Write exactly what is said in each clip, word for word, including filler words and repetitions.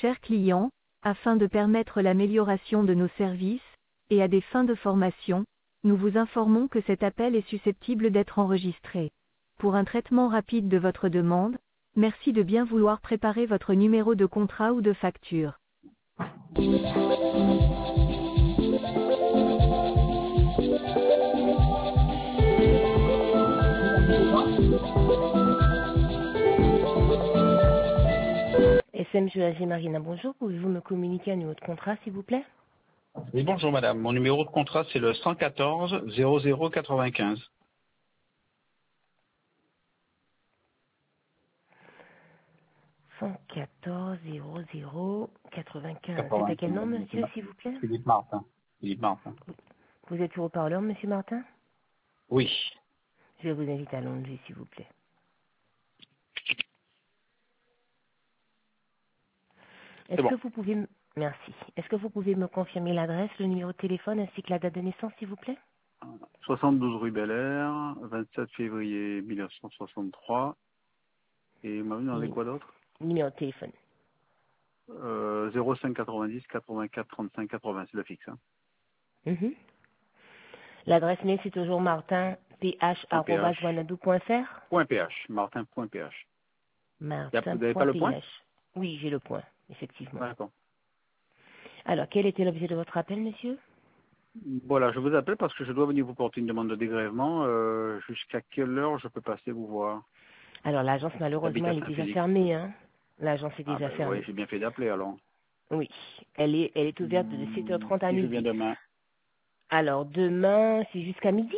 chers clients, afin de permettre l'amélioration de nos services, et à des fins de formation, nous vous informons que cet appel est susceptible d'être enregistré. Pour un traitement rapide de votre demande, merci de bien vouloir préparer votre numéro de contrat ou de facture. S M G Marina, bonjour. Pouvez-vous me communiquer un numéro de contrat, s'il vous plaît? Oui, bonjour madame. Mon numéro de contrat, c'est le cent quatorze zéro zéro quatre-vingt-quinze. cent quatorze zéro zéro quatre-vingt-quinze. C'est à quel nom, monsieur, s'il vous plaît? Philippe Martin. Philippe Martin. Vous êtes sur haut-parleur, monsieur Martin? Oui. Je vous invite à l'enlever, s'il vous plaît. Est-ce bon. que vous pouvez... m- Merci. Est-ce que vous pouvez me confirmer l'adresse, le numéro de téléphone ainsi que la date de naissance, s'il vous plaît? soixante-douze rue Bel Air, vingt-sept février mille neuf cent soixante-trois. Et vous m'avez demandé Oui. quoi d'autre? Numéro de téléphone. euh, zéro cinq quatre-vingt-dix quatre-vingt-quatre trente-cinq quatre-vingts, c'est le fixe. Hein. Mhm. L'adresse mail, c'est toujours martin p h arobase wanadoo point f r. Point .ph, martin.ph. Vous n'avez pas le point? Martin.ph. Oui, j'ai le point, effectivement. D'accord. Alors, quel était l'objet de votre appel, monsieur? Voilà, je vous appelle parce que je dois venir vous porter une demande de dégrèvement. Euh, Jusqu'à quelle heure je peux passer vous voir? Alors, l'agence, malheureusement, elle est L'habitation déjà physique. fermée. Hein. L'agence est Ah déjà ben oui, fermée. j'ai bien fait d'appeler alors. Oui, elle est, elle est ouverte de sept heures Hmm, trente à Si je viens midi. demain. Alors, demain, c'est jusqu'à midi.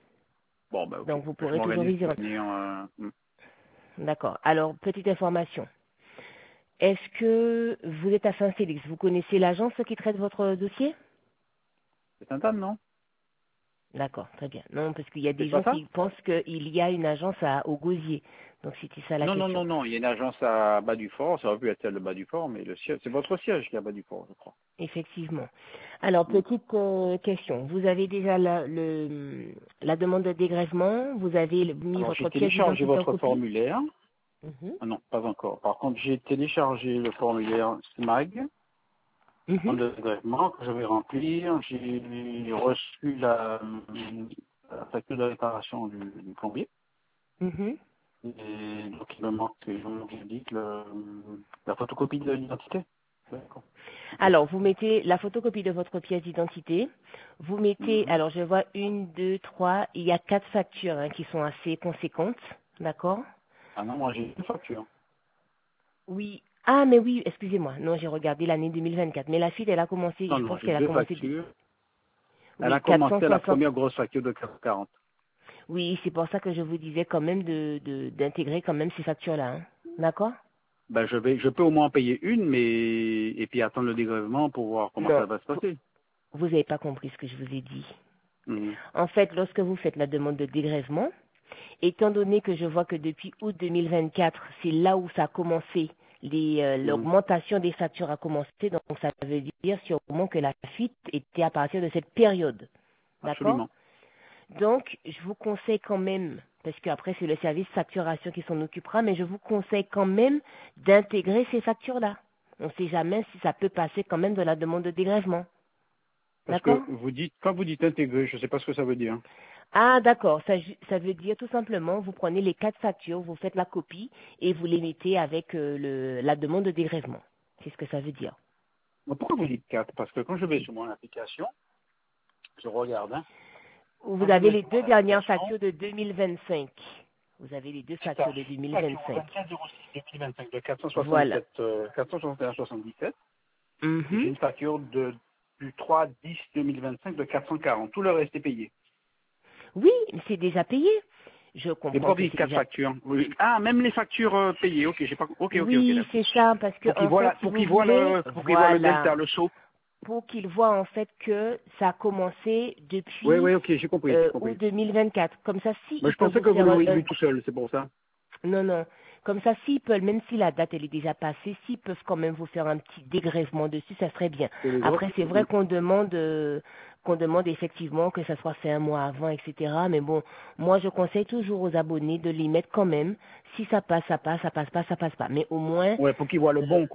Bon ben ok, Donc, vous je pourrez toujours m'organise y pour rentrer. venir. Euh... hmm. D'accord. Alors, petite information. Est-ce que vous êtes à Saint-Félix? Vous connaissez l'agence qui traite votre dossier? C'est un tas, non? D'accord, très bien. Non, parce qu'il y a C'est des pas gens ça? qui pensent qu'il y a une agence à, au Gosier. Donc, c'était ça la Non, non, question. non, non. Il y a une agence à Bas du Fort. Ça aurait pu être celle de Bas du Fort, mais le siège, c'est votre siège qui est à Bas du Fort, je crois. Effectivement. Alors, Hmm. petite euh, question. Vous avez déjà la, le, la demande de dégrèvement. Vous avez le- mis Alors j'ai votre pièce téléchargé d'identité en votre copie. formulaire. Mhm. Ah non, pas encore. Par contre, j'ai téléchargé le formulaire SMAG. Mhm. Le dégrèvement que je vais remplir, j'ai reçu la, la facture de réparation du, du plombier. Mhm. Et donc il me manque, comme je dit, le, la photocopie de l'identité. D'accord. Alors, vous mettez la photocopie de votre pièce d'identité. Vous mettez, Mhm. alors je vois une, deux, trois, il y a quatre factures hein, qui sont assez conséquentes. D'accord? Ah non, moi j'ai une facture. Oui. Ah, mais oui, excusez-moi. Non, j'ai regardé l'année deux mille vingt-quatre. Mais la fille, elle a commencé, Non, je non, pense j'ai qu'elle a deux commencé, factures. Elle a oui, commencé à la quatre cent soixante. première grosse facture de quatre cent quarante. Oui, c'est pour ça que je vous disais quand même de, de- d'intégrer quand même ces factures-là. Hein. D'accord? Ben je vais, je peux au moins en payer une, mais et puis attendre le dégrèvement pour voir comment Non, ça va se passer. vous n'avez pas compris ce que je vous ai dit. Mhm. En fait, lorsque vous faites la demande de dégrèvement, étant donné que je vois que depuis août deux mille vingt-quatre, c'est là où ça a commencé, les, euh, Mhm. l'augmentation des factures a commencé, donc ça veut dire sûrement que la fuite était à partir de cette période. D'accord? Absolument. Donc, je vous conseille quand même, parce qu'après c'est le service facturation qui s'en occupera, mais je vous conseille quand même d'intégrer ces factures-là. On ne sait jamais si ça peut passer quand même de la demande de dégrèvement. Parce D'accord? que vous dites, quand vous dites intégrer, je ne sais pas ce que ça veut dire. Ah, d'accord. Ça, ju- ça veut dire tout simplement, vous prenez les quatre factures, vous faites la copie et vous les mettez avec euh, le, la demande de dégrèvement. C'est ce que ça veut dire. Mais pourquoi vous dites quatre? Parce que quand je vais sur mon application, je regarde, hein. Vous Quand je avez vais les sur mon deux dernières application, factures de deux mille vingt-cinq. Vous avez les deux c'est ça, factures de j'ai une facture au deux mille vingt-cinq. vingt-quatre zéro six deux mille vingt-cinq de Voilà. quatre cent soixante-sept, euh, quatre cent soixante et un soixante-dix-sept. Et j'ai Mhm. une facture de, du trois dix deux mille vingt-cinq de quatre cent quarante. Tout le reste est payé. Oui, mais c'est déjà payé. Je Et comprends pourquoi vous que dites c'est quatre déjà... factures? Oui. Ah, même les factures euh, payées. Ok, j'ai pas. Ok, ok, ok, Oui, d'accord. c'est ça, parce que Pour qu'ils en voient, fait, la- si pour vous qu'ils voient voulez, le, pour qu'ils voient le delta, voilà, le saut. pour qu'ils voient en fait que ça a commencé Oui, depuis oui, ok, j'ai compris, j'ai euh, août compris. deux mille vingt-quatre. Comme ça, si Mais ils je peuvent pensais vous que vous faire un, l'auriez un- vu tout seul, c'est pour ça. non, non. Comme ça, s'ils peuvent, même si la date elle est déjà passée, s'ils peuvent quand même vous faire un petit dégrèvement dessus, ça serait bien. Et les autres? Après, c'est vrai Mhm. qu'on demande euh, qu'on demande effectivement que ça soit fait un mois avant, et cetera. Mais bon, moi je conseille toujours aux abonnés de les mettre quand même. Si ça passe, ça passe, ça passe pas, ça passe pas. Mais au moins, Ouais, pour qu'ils voient le euh, bon, quoi.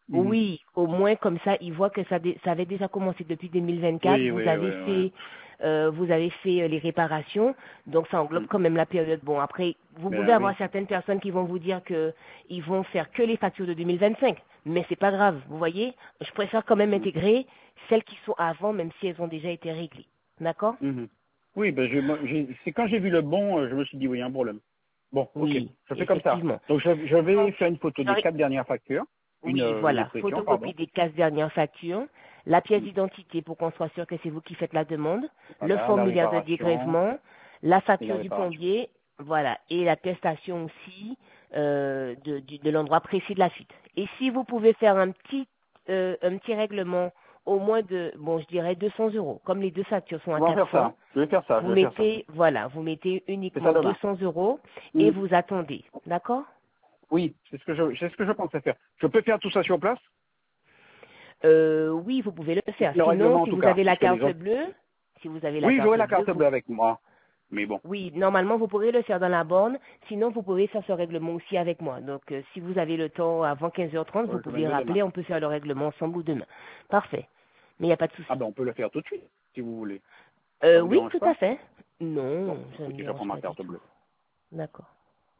Mhm. Oui, au moins comme ça, ils voient que ça, dé- ça avait déjà commencé depuis deux mille vingt-quatre. Oui, Vous oui, avez oui, oui. fait, euh, vous avez fait euh, les réparations, donc ça englobe Mm. quand même la période. Bon, après, vous pouvez Ben avoir oui. certaines personnes qui vont vous dire que ils vont faire que les factures de deux mille vingt-cinq, mais c'est pas grave. Vous voyez, je préfère quand même Mm. intégrer celles qui sont avant, même si elles ont déjà été réglées. D'accord? Mhm. Oui, ben je, moi, j'ai- c'est quand j'ai vu le bon, euh, je me suis dit, oui, il y a un problème. Bon, ok, Oui, je fais comme ça. effectivement. Donc, je, je vais Donc, faire une photo des j'arrive- quatre dernières factures, une, Oui, euh, une voilà. expression, Photocopie pardon. des quinze dernières factures, la pièce Mm. d'identité pour qu'on soit sûr que c'est vous qui faites la demande, le Voilà, la formulaire de réparation dégrèvement, la et la facture du réparation. plombier, voilà, et l'attestation aussi euh, de, du- de l'endroit précis de la fuite. Et si vous pouvez faire un petit, euh, un petit règlement au moins de, bon, je dirais deux cents euros, comme les deux factures sont à On va faire quatre cents, ça. Je vais faire ça, je vous vais faire ça. mettez, voilà, vous mettez C'est ça uniquement demain. deux cents euros et Mm. vous attendez, d'accord? Oui, c'est ce que je, c'est ce que je pensais faire. Je peux faire tout ça sur place? Euh, oui, vous pouvez le faire. Le Sinon, règlement, en si tout vous cas, avez la puisque les carte autres. bleue, si vous avez la Oui, j'aurai carte la bleue, carte vous, bleue avec moi. Mais bon. oui, normalement, vous pourrez le faire dans la borne. Sinon, vous pouvez faire ce règlement aussi avec moi. Donc, euh, si vous avez le temps avant quinze heures trente, vous Ouais, je pouvez viendrai demain. rappeler, on peut faire le règlement ensemble ou demain. Parfait. Mais il n'y a pas de Ah souci. ben, on peut le faire tout de suite, si vous voulez. Ça Euh, vous oui, dérange tout à pas? fait. Bon, Non, ça ne me écoutez, j'apprends dérange ma pas du carte tout. bleue. D'accord.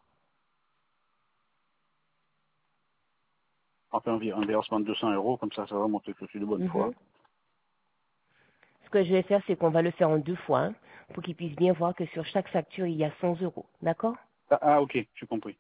Enfin, un un versement de deux cents euros, comme ça, ça va monter que je suis de bonne foi. Mhm. Ce que je vais faire, c'est qu'on va le faire en deux fois, hein, pour qu'ils puissent bien voir que sur chaque facture, il y a cent euros. D'accord? Ah, ah, ok, j'ai compris.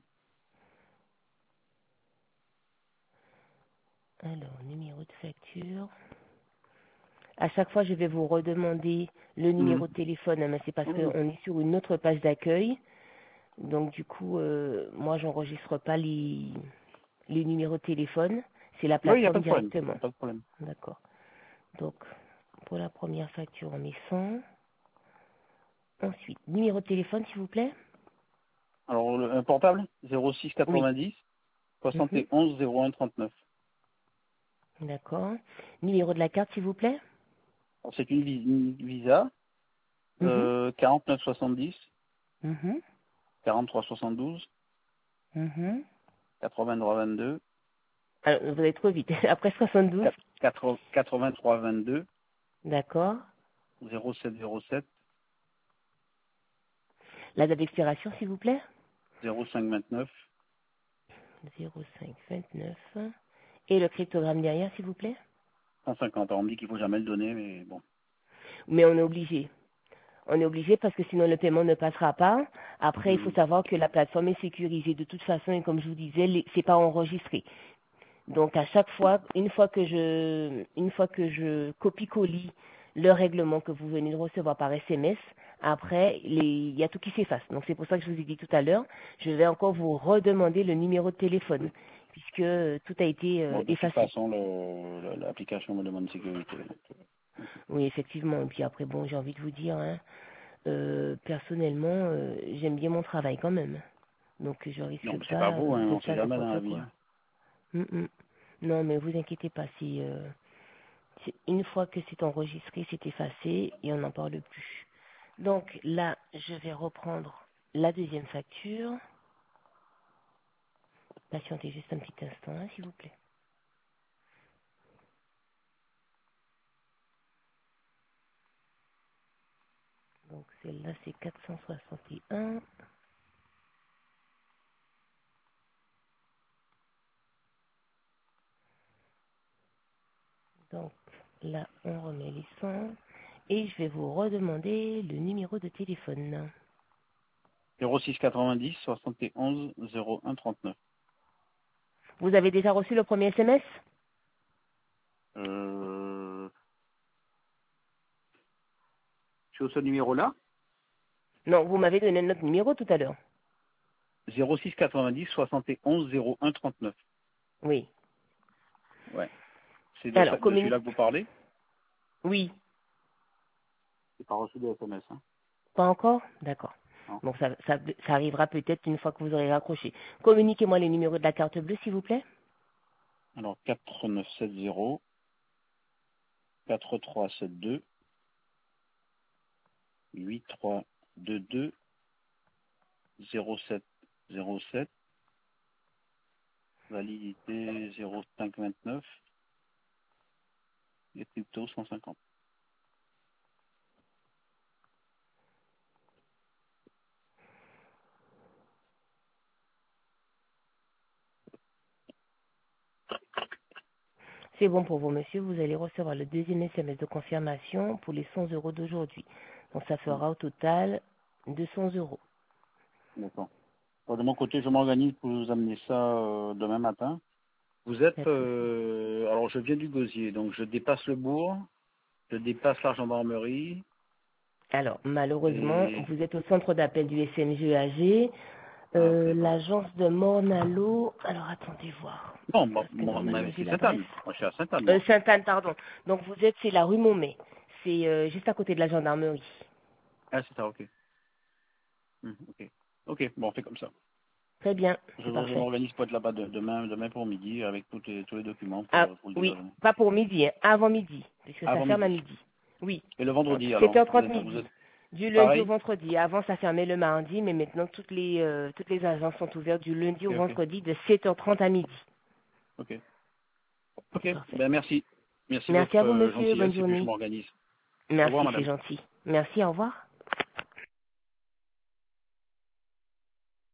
Alors, numéro de facture. À chaque fois, je vais vous redemander le Mhm. numéro de téléphone, hein, mais c'est parce Oui. qu'on est sur une autre page d'accueil. Donc, du coup, euh, moi, j'enregistre pas les, les numéros de téléphone. C'est la Oui, il n'y a pas plateforme de problème. Il directement. n'y a pas de problème. D'accord. Donc, pour la première facture, on met cent. Ensuite, numéro de téléphone, s'il vous plaît. Alors, le, un portable, zéro six Oui. quatre-vingt-dix, soixante Mhm. et onze zéro un trente-neuf. D'accord. Numéro de la carte, s'il vous plaît. Alors, c'est une, vi- une Visa, Mhm. euh, quarante-neuf soixante-dix, Mhm. quarante-trois soixante-douze, Mhm. quatre-vingt-trois vingt-deux, Alors, vous allez trop vite. Après soixante-douze. quatre- quatre-vingt-trois vingt-deux, D'accord. zéro sept zéro sept, La date d'expiration, s'il vous plaît. zéro cinq vingt-neuf, zéro cinq vingt-neuf. Et le cryptogramme derrière, s'il vous plaît. cent cinquante. Alors, on me dit qu'il faut jamais le donner, mais bon. Mais on est obligé. On est obligé parce que sinon le paiement ne passera pas. Après, il faut Mhm. savoir que la plateforme est sécurisée de toute façon et comme je vous disais, les- c'est pas enregistré. Donc à chaque fois, une fois que je, une fois que je copie-colie le règlement que vous venez de recevoir par S M S, après, les- il y a tout qui s'efface. Donc c'est pour ça que je vous ai dit tout à l'heure, je vais encore vous redemander le numéro de téléphone puisque euh, tout a été euh, Bon, de toute effacé. façon, le- le- l'application me demande sécurité. Oui, effectivement. Et puis après, bon, j'ai envie de vous dire, hein, euh, personnellement, euh, j'aime bien mon travail quand même. Donc je Non, risque mais c'est pas pas vous, hein, de on sait faire jamais dans la n'importe vie. quoi. Hein. Mm, mm. Non, mais vous inquiétez pas, si euh, c'est- une fois que c'est enregistré, c'est effacé et on n'en parle plus. Donc là, je vais reprendre la deuxième facture. Patientez juste un petit instant, hein, s'il vous plaît. Donc celle-là, c'est quatre cent soixante et un. Donc là, on remet les cent. Et je vais vous redemander le numéro de téléphone. zéro six quatre-vingt-dix, soixante et onze zéro un trente-neuf. Vous avez déjà reçu le premier S M S? Euh, sur ce numéro-là, Non, vous m'avez donné notre numéro tout à l'heure. zéro six quatre-vingt-dix, soixante et onze zéro un trente-neuf. Oui. Ouais. C'est de, ça- Alors, de communique. celui-là que vous parlez? Oui. C'est pas reçu de S M S, hein. Pas encore? D'accord. Non. Donc ça, ça, ça arrivera peut-être une fois que vous aurez raccroché. Communiquez-moi les numéros de la carte bleue, s'il vous plaît. Alors, quatre neuf sept zéro, quatre trois sept deux, huit trois deux deux, zéro sept zéro sept, validité zéro cinq vingt-neuf et crypto cent cinquante. C'est bon pour vous, monsieur. Vous allez recevoir le deuxième S M S de confirmation pour les cent euros d'aujourd'hui. Donc, ça fera au total deux cents euros. D'accord. Bon, de mon côté, je m'organise pour vous amener ça euh, demain matin. Vous êtes, euh, alors je viens du Gosier, donc je dépasse le bourg, je dépasse la gendarmerie. Alors, malheureusement, Et... vous êtes au centre d'appel du S M G A G. Ah, Euh, ok, bon. L'agence de Mornalo. Alors, attendez voir. Non, bon, Parce que bon, normalement, mais j'ai c'est l'adresse. Sainte-Anne. Moi, je suis à Sainte-Anne, Euh, moi. Sainte-Anne, pardon. Donc, vous êtes, c'est la rue Montmet. C'est euh, juste à côté de la gendarmerie. Ah, c'est ça, ok. Hum, ok. Ok, bon, on fait comme ça. Très bien, Je, c'est je parfait. m'organise pour être là-bas de- demain, demain pour midi avec tous les, tous les documents Ah, pour, pour le oui, dégager. pas pour midi, hein, avant midi, puisque ça Avant ferme à midi. midi. Oui, Et le vendredi, entre alors, sept heures vous trente êtes, vous midi. êtes Du lundi au pareil? vendredi. Avant, ça fermait le mardi, mais maintenant, toutes les, euh, toutes les agences sont ouvertes du lundi au Ok, ok. vendredi de sept heures trente à midi. Ok. C'est Ok, parfait. ben merci. Merci de Merci à votre vous, euh, monsieur. Bonne gentillesse et puis je journée. m'organise. Au revoir, Merci, c'est madame. gentil. Merci, au revoir.